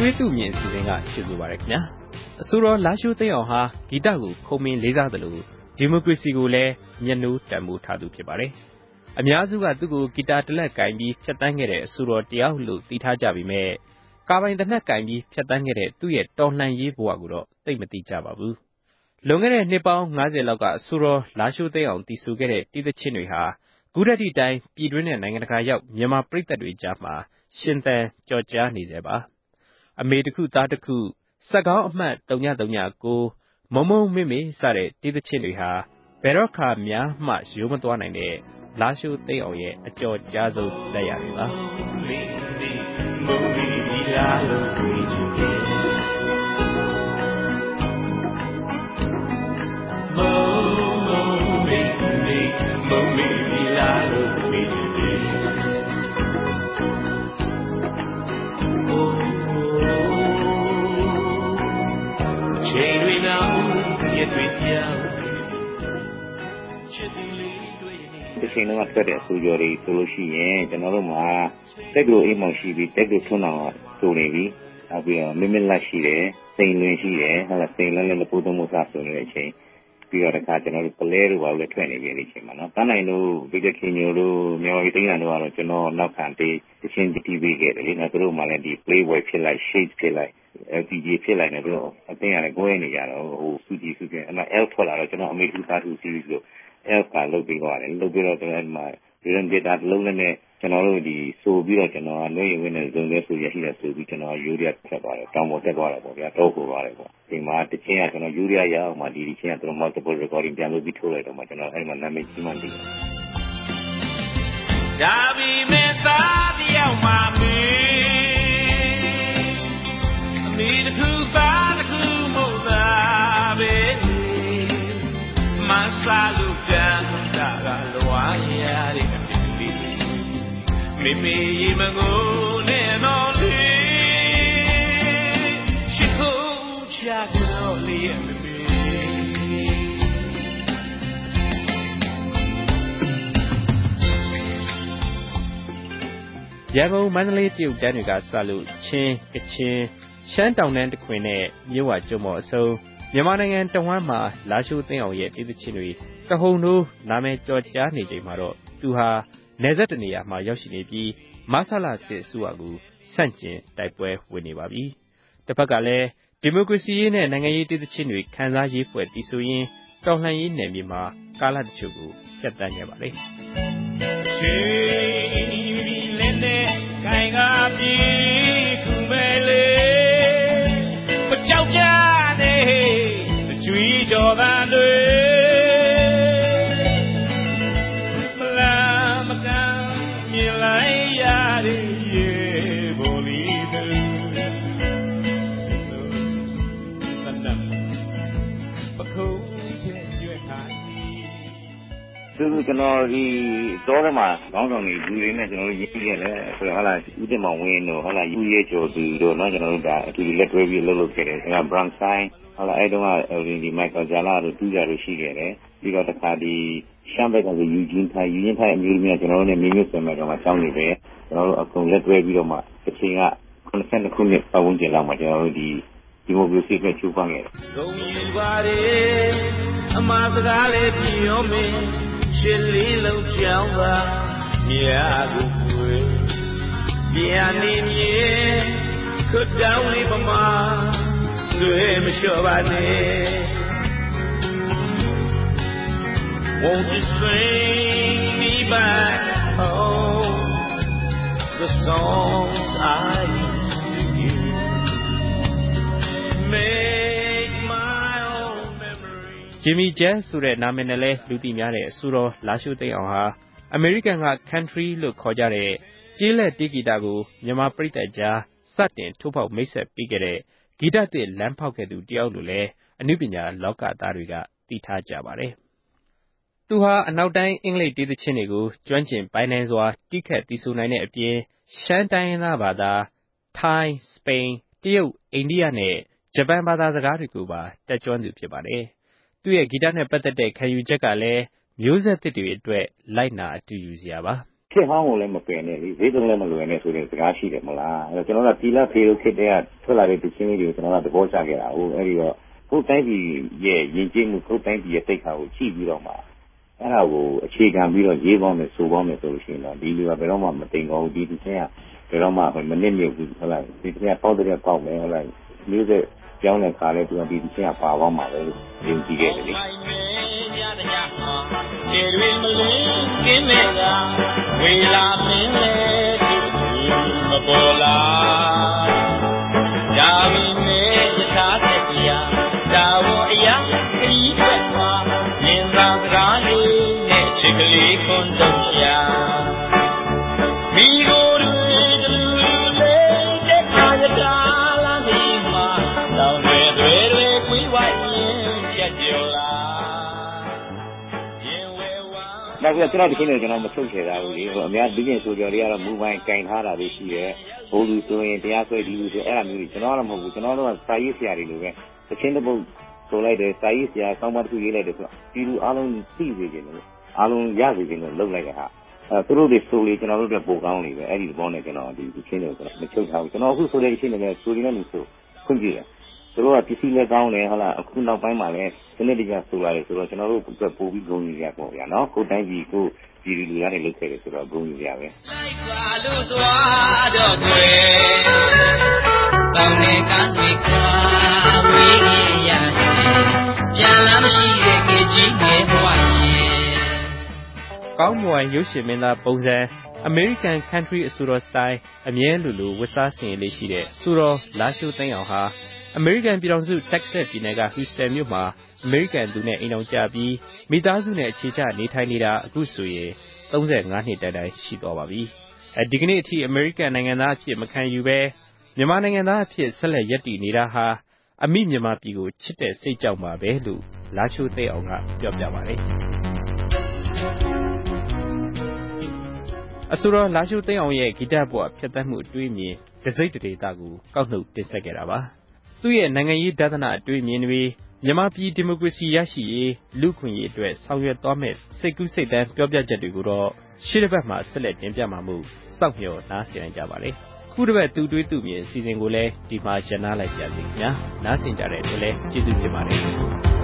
တွေးသူမြင်စီစဉ်ကကျေးဇူးပါရခင်ဗျာအဆိုတော်လာရှိုးသိန်းအောင်ဟာဂီတကိုခုံမင်းလေးစားသလိုဒီမိုကရေစီကိုလည်းမျက်နှိုးတန်ဖိုးထားသူဖြစ်ပါတယ်အများစုကသူ့ကိုဂီတာတစ်လက်ကင်ပြီးဖြတ်တန်းခဲ့တဲ့အဆိုတော်တယောက်လို့သိထားကြပေမဲ့ကာပိုင်တစ်နက်ကင်ပြီးဖြတ်တန်းခဲ့တဲ့သူ့ရဲ့တော်လှန်ရေးဘဝကိုတော့သိမသိကြပါဘူးလွန်ခဲ့တဲ့နှစ်ပေါင်း90လောက်ကအဆိုတော်လာရှိုးသိန်းအောင်တည်ဆူခဲ့တဲ့တီးသချင်းတွေဟာခုတတိတိုင်းပြည်တွင်းနဲ့နိုင်ငံတကာရောက်မြန်မာပရိသတ်တွေကြားမှာရှင်သန်ကြော်ကြားနေစေပါအမေတစ်ခုသားတစ်ခုစက်ကောင်းအမှတ်3996မုံမုံမေမေစတဲ့တီးသချင်းတွေဟာဘယ်တော့ခါများမှရိုးမသွားနိုင်တဲ့လာရှိုးသိန်းအောင်ရဲ့အကျော်ကြားဆုံးလက်ရာတွေပါဒီချိန်တော့ထွက်တဲ့အဆိုကြော်တွေဆိုလို့ရှိရင်ကျွန်တော်တို့မှာတက်လို့အိမ်မောင်ရှိပြီးတက်လို့ထွန်းအောင်ဆိုနေပြီနောက်ပြီးတော့မင်းမလက်ရှိတယ်စိန်လွင်ရှိတယ်ဟုတ်လားစိန်လည်းလည်းပိုးသုံးမှုစားဆိုနေတဲ့အချိန်ပြီးတော့တခါကျွန်တော်တို့ပလဲတို့ဘာလို့လဲထွက်နေပြီဒီချိန်မှာနော်တန်းနိုင်တို့ဗိဒခင်ညိုတို့မြန်မာပြည်တိုင်းတို့ကတော့ကျွန်တော်နောက်ခံတေးတချင်းတီးပေးခဲ့တယ်လေနော်သူတို့မှလည်းဒီ Playboy ဖြစ်လိုက် Shade ဖြစ်လိုက် LPG ဖြစ်လိုက်နေပြီးတော့အသိရတယ်ကိုယ်နေကြတော့ဟိုစူကြီးအဲ့မှာ L ထွက်လာတော့ကျွန်တော်အမေထူသားထူ series လို့ L ကလုတ်ပြီးသွားတယ်လုတ်ပြီးတော့ကျွန်တော်အဲ့မှာဒီရင်ဒေတာလုံးနဲ့ကျွန်တော်တို့ဒီဆိုပြီးတော့ကျွန်တော်ကနှွေးရင်ဝင်နေဇုံလေးဆိုရရှိတယ်ဆိုပြီးကျွန်တော်ယူရီးယားထွက်သွားတယ်တောင်ပေါ်တက်သွားတယ်ပေါ့ဗျာတော့ပို့သွားတယ်ပေါ့ဒီမှာတချင်းကကျွန်တော်ယူရီးယားရအောင်မှဒီချင်းကကျွန်တော် multiple recording ပြန်လုပ်ပြီးထုတ်လိုက်တော့မှကျွန်တော်အဲ့မှာနာမည်ကြီးမှတည်တယ်ဒါဘီမေသားတယောက်မှမေအမေတခုသားတခုမို့သာပဲမဆာလူကန်တာကလွားရတဲ့မေမေမငိုနဲ့တော့လေရှိခိုးချကြောလေးမေမေရန်ကုန်မန္တလေးတရုတ်တန်းတွေကစလို့ချင်းကချင်ရှမ်းတောင်တန်းတခွင်နဲ့မြို့ဝကျွန်းပေါ်အစုံမြန်မာနိုင်ငံတဝန်းမှာလာရှိုးသိန်းအောင်ရဲ့တီးသချင်းတွေတဟုန်တို့နာမည်ကျော်ကြားနေချိန်မှာတော့သူဟာနယ်စပ်တနေရာမှာရောက်ရှိနေပြီးမဆလစစ်အစိုးရကိုဆန့်ကျင်တိုက်ပွဲဝင်နေပါပြီ။တစ်ဖက်ကလည်းဒီမိုကရေစီရေးနဲ့နိုင်ငံရေးတည်သချင်းတွေခန်းစားရေးဖွဲ့တည်ဆိုရင်တော်လှန်ရေးနယ်မြေမှာကာလတချို့ကိုဖြတ်တန်းခဲ့ပါလေ။ရှင်လည်းနဲ့ခိုင်ကားပြေခုပဲလေမကြောက်ကြနဲ့အကျွေးကြော်သားတွေကျွန်တော်ဒီတောထဲမှာခေါင်းဆောင်တွေလူတွေနဲ့ကျွန်တော်တို့ရင်းခဲ့တယ်ဆိုတော့ဟာလာဦးတင်မောင်ဝင်းတို့ဟာလာယူရဲကျော်သူတို့เนาะကျွန်တော်တို့ဒါအတူတူလက်တွဲပြီးလှုပ်ခဲ့တယ်အဲက Brown Sign ဟာလာအဲ့တုန်းကဒီ Michael Jala တို့တူးကြတို့ရှိခဲ့တယ်ပြီးတော့တခါဒီရှမ်းဘက်ကဆိုယူဂျင်းထိုင်အမျိုးမျိုးကျွန်တော်တို့နဲ့မင်းမျိုးဆယ်မဲ့တော့မှစောင်းနေတယ်ကျွန်တော်တို့အကုန်လက်တွဲပြီးတော့မှတစ်ချိန်က92ခုနှစ်ပတ်ဝန်းကျင်လောက်မှာကျွန်တော်တို့ဒီမိုကရေစီနဲ့ချိုးပန်းခဲ့တယ်ဂုံယူပါတယ်အမှားစကားလေးပြောမင်းရှစ်လေးလုံးချောင်းပါမြာကိုွယ်ပြန်နေမြေခွတ်တောင်းလေးပမာဆွေမလျှော့ပါနဲ့ Won't you sing me back home the songs I used to hear make my own memory Jimmy Jazz ဆိုတဲ့နာမည်နဲ့လဲလူသိများတဲ့အဆိုတော်လာရှိုးသိန်းအောင်ဟာအမေရိကန်က country လို့ခေါ်ကြတဲ့ကျေးလက်တီးဂီတကိုမြန်မာပရိသတ်ကြားစတင်ထိုးဖောက်မိတ်ဆက်ပေးခဲ့တဲ့ဂီတသစ်လမ်းဖောက်ခဲ့သူတယောက်လို့လဲအနုပညာလောကသားတွေကသိထားကြပါတယ်။သူဟာအနောက်တိုင်းအင်္ဂလိပ်တီးသချင်းတွေကိုကျွမ်းကျင်ပိုင်နိုင်စွာတီးခတ်တီးဆိုနိုင်တဲ့အပြင်ရှမ်းတိုင်းရင်းသားဘာသာထိုင်းစပိန်တရုတ်အိန္ဒိယနဲ့ဂျပန်ဘာသာစကားတွေကိုပါတက်ကျွမ်းသူဖြစ်ပါတယ်။သူ့ရဲ့ဂီတနဲ့ပတ်သက်တဲ့ခံယူချက်ကလည်းမျိုးဆက်သစ်တွေအတွက်လိုက်နာအတူယူစရာပါဖြစ်ဟောင်းကိုလည်းမပယ်နဲ့လေဈေးသုံးလည်းမလွယ်နဲ့ဆိုတဲ့စကားရှိတယ်မလားအဲ့တော့ကျွန်တော်ကတီလာဖေလို့ဖြစ်တဲ့ကထွက်လာတဲ့တခြင်းလေးတွေကိုကျွန်တော်ကသဘောကျခဲ့တာဟုတ်အဲ့ဒီတော့ကိုယ်တိုင်းပြည်ရဲ့ယဉ်ကျေးမှုကိုယ်တိုင်းပြည်ရဲ့တိတ်ခါကိုကြည့်ပြီးတော့မှအဲ့ဒါကိုအခြေခံပြီးတော့ရေးပေါင်းမယ်ဆိုပေါင်းမယ်ဆိုလို့ရှိရင်တော့ဒီလူကဘယ်တော့မှမတိမ်ကောဘူးဒီတခြင်းကဘယ်တော့မှမနစ်မြုပ်ဘူးဟုတ်လားဒီတခြင်းကပေါက်တဲ့ပေါက်မယ်ဟုတ်လားမျိုးဆက်ကြောင်းတဲ့ခါလဲသူကဒီတခြင်းကပါပေါင်းမှာပဲလို့ယုံကြည်ခဲ့တယ်လေကျေတွေမလင်းကင်းမဲ့ကဝေလာမင်းလေတို့မပေါ်လာဒါမင်းနဲ့ယထာသက်တရားဒါဝအရာခရီးထွက်မှာမြင်သာစကားလေးနဲ့ချစ်ကလေးခွန်တော့ရှာမိကိုယ်တွေတူလေးတဲ့အားရတာလာမီမှာတောင်းတွေကွေးဝိုင်းရင်ပြတ်ကျော်လာနောက်ပြီးတော့ကျွန်တော်ဒီနေ့ကျွန်တော်မထုတ်ချယ်တာဘူးလေဟိုအများဒီပြင်ဆိုကြတွေကတော့မူပိုင်းကင်ထားတာလေးရှိတယ်ဘိုးလူဆိုရင်တရားဆွဲဒီလူဆိုအဲ့လိုမျိုးကျွန်တော်ကတော့မဟုတ်ဘူးကျွန်တော်တို့ကစာရေးဆရာတွေလိုပဲသချင်းတစ်ပုဒ်ဆိုလိုက်တယ်စာရေးဆရာဆောင်းပါးတစ်ခုရေးလိုက်တယ်ဆိုတော့ဒီလူအားလုံးသိစေချင်တယ်အားလုံးရစေချင်လို့လုပ်လိုက်တဲ့ဟာသူတို့တွေဆိုလေကျွန်တော်တို့တွေပိုကောင်းနေပဲအဲ့ဒီသဘောနဲ့ကျွန်တော်ဒီချင်းတွေကိုမချုပ်ထားဘူးကျွန်တော်အခုဆိုတဲ့အချင်းတွေလည်းဆိုရင်းနဲ့ဆိုခွင့်ပြုတယ်သူတို့ကပစ္စည်းလည်းကောင်းတယ်ဟုတ်လားအခုနောက်ပိုင်းမှာလည်းစနစ်တကျဆိုလာတယ်ဆိုတော့ကျွန်တော်တို့အတွက်ပို့ပြီးဂုဏ်ယူရပေါ့ဗျာနော်ကိုတိုင်းပြည်ကိုပြည်လူများတွေလုပ်ခဲ့တယ်ဆိုတော့ဂုဏ်ယူရပဲလိုက်ပါလို့သွားတော့တွေ့ကောင်းတဲ့ကံတွေကဝေးရတယ်ပြန်လာမရှိတဲ့ကေကြီးငယ်ဘဝရဲ့ကောင်းမွန်ရုပ်ရှင်မင်းသားပုံစံ American Country အဆိုတော်စတိုင်အမြဲလိုဝတ်စားဆင်ရလေးရှိတဲ့ဆိုတော်လာရှိုးသိန်းအောင်ဟာအမေရိကန်ပြည်ထောင်စုတက္ကဆက်ပြည်နယ်ကဟူစတန်မြို့မှာအမေရိကန်သူနဲ့အိမ်တော်ကြပြီးမိသားစုနဲ့အခြေချနေထိုင်နေတာအခုဆိုရင်35နှစ်တိုင်ရှိသွားပါပြီ။ဒီကနေ့အထိအမေရိကန်နိုင်ငံသားအဖြစ်မခံယူဘဲမြန်မာနိုင်ငံသားအဖြစ်ဆက်လက်ရပ်တည်နေတာဟာအမိမြန်မာပြည်ကိုချစ်တဲ့စိတ်ကြောင့်ပါပဲလို့လာရှိုးသိန်းအောင်ကပြောပြပါတယ်။အဆိုတော်လာရှိုးသိန်းအောင်ရဲ့ဂီတဘဝဖြတ်သန်းမှုအတွေ့အမြင်တစိမ့်တဒေတာကိုကောက်နှုတ်တင်ဆက်ခဲ့တာပါ။သူ့ရဲ့နိုင်ငံရေးဒါသနာအတွေ့အမြင်တွေမြန်မာပြည်ဒီမိုကရေစီရရှိရေးလူ့ခွင့်ရေးအတွက်ဆောင်ရွက်သွားမယ့်စိတ်ကူးစိတ်သန်းပြောပြချက်တွေကိုတော့ရှေ့တစ်ပတ်မှာဆက်လက်တင်ပြမှာမို့စောင့်မျှော်နားဆင်ကြပါလေ။ခုတစ်ပတ်သူတွေးသူမြင်အစီအစဉ်ကိုလည်းဒီမှာရန်နာလိုက်ကြပါခင်ဗျာ။နားဆင်ကြတဲ့အတွက်လည်းကျေးဇူးတင်ပါတယ်။